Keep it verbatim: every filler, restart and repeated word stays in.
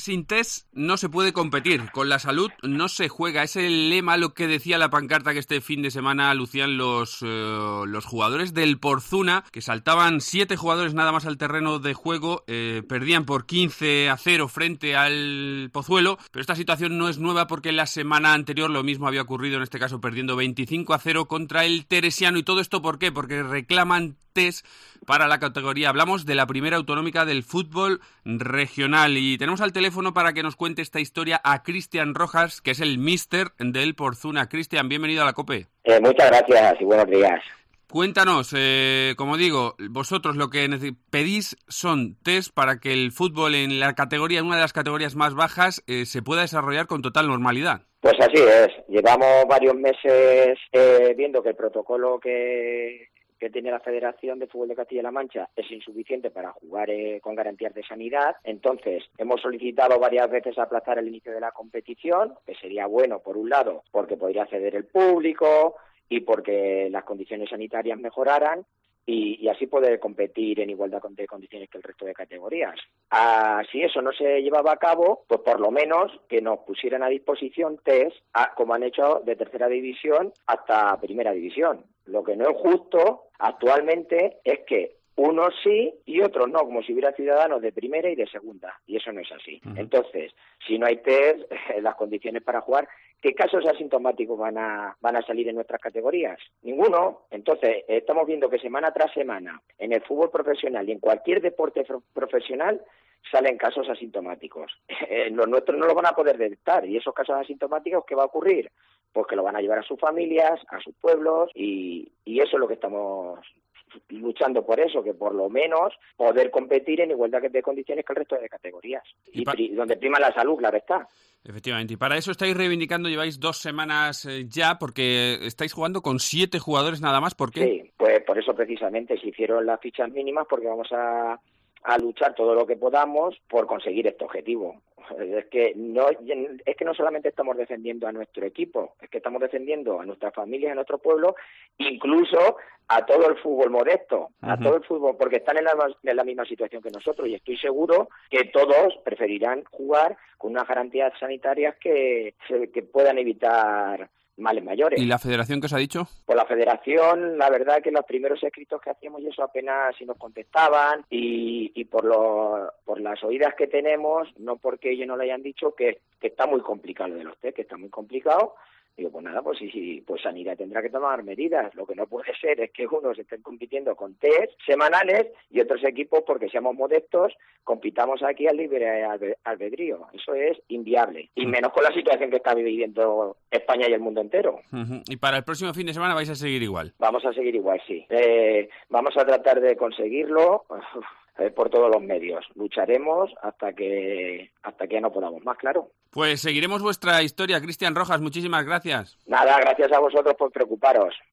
Sin test no se puede competir, con la salud no se juega. Es el lema lo que decía la pancarta que este fin de semana lucían los, eh, los jugadores del Porzuna, que saltaban siete jugadores nada más al terreno de juego, eh, perdían por quince a cero frente al Pozuelo, pero esta situación no es nueva porque la semana anterior lo mismo había ocurrido, en este caso perdiendo veinticinco a cero contra el Teresiano. ¿Y todo esto por qué? Porque reclaman test para la categoría. Hablamos de la primera autonómica del fútbol regional y tenemos al teléfono para que nos cuente esta historia a Cristian Rojas, que es el míster del Porzuna. Cristian, bienvenido a la COPE. Eh, muchas gracias y buenos días. Cuéntanos, eh, como digo, vosotros lo que pedís son test para que el fútbol en la categoría, en una de las categorías más bajas, eh, se pueda desarrollar con total normalidad. Pues así es. Llevamos varios meses eh, viendo que el protocolo que... que tiene la Federación de Fútbol de Castilla-La Mancha es insuficiente para jugar eh, con garantías de sanidad. Entonces, hemos solicitado varias veces aplazar el inicio de la competición, que sería bueno, por un lado, porque podría acceder el público y porque las condiciones sanitarias mejoraran, y, y así poder competir en igualdad de condiciones que el resto de categorías. Ah, si eso no se llevaba a cabo, pues por lo menos que nos pusieran a disposición test, a, como han hecho de tercera división hasta primera división. Lo que no es justo actualmente es que unos sí y otros no, como si hubiera ciudadanos de primera y de segunda, y eso no es así. Uh-huh. Entonces, si no hay test, las condiciones para jugar, ¿qué casos asintomáticos van a van a salir en nuestras categorías? Ninguno. Entonces, estamos viendo que semana tras semana, en el fútbol profesional y en cualquier deporte pro- profesional, salen casos asintomáticos. Los nuestros no los van a poder detectar, y esos casos asintomáticos, ¿qué va a ocurrir? Pues que lo van a llevar a sus familias, a sus pueblos, y, y eso es lo que estamos luchando por eso, que por lo menos poder competir en igualdad de condiciones que el resto de categorías, y, y pa- pri- donde prima la salud, claro está. Efectivamente, y para eso estáis reivindicando, lleváis dos semanas eh, ya, porque estáis jugando con siete jugadores nada más. ¿Por qué? Sí, pues por eso precisamente se hicieron las fichas mínimas, porque vamos a, a luchar todo lo que podamos por conseguir este objetivo. Es que no es que no solamente estamos defendiendo a nuestro equipo, es que estamos defendiendo a nuestras familias, a nuestro pueblo, incluso a todo el fútbol modesto, uh-huh. a todo el fútbol, porque están en la, en la misma situación que nosotros, y estoy seguro que todos preferirán jugar con unas garantías sanitarias que, que puedan evitar males mayores. ¿Y la federación qué os ha dicho? Pues la federación, la verdad que los primeros escritos que hacíamos y eso apenas si nos contestaban, y, y por lo, por las oídas que tenemos, no porque ellos no lo hayan dicho, que, que está muy complicado lo de los test, que está muy complicado. Digo, pues nada, pues sí, sí, pues Sanidad tendrá que tomar medidas. Lo que no puede ser es que unos estén compitiendo con test semanales y otros equipos, porque seamos modestos, compitamos aquí al libre albedrío. Eso es inviable. Y menos con la situación que está viviendo España y el mundo entero. Uh-huh. ¿Y para el próximo fin de semana vais a seguir igual? Vamos a seguir igual, sí. Eh, vamos a tratar de conseguirlo eh, por todos los medios. Lucharemos hasta que hasta que ya no podamos más, claro. Pues seguiremos vuestra historia, Cristian Rojas. Muchísimas gracias. Nada, gracias a vosotros por preocuparos.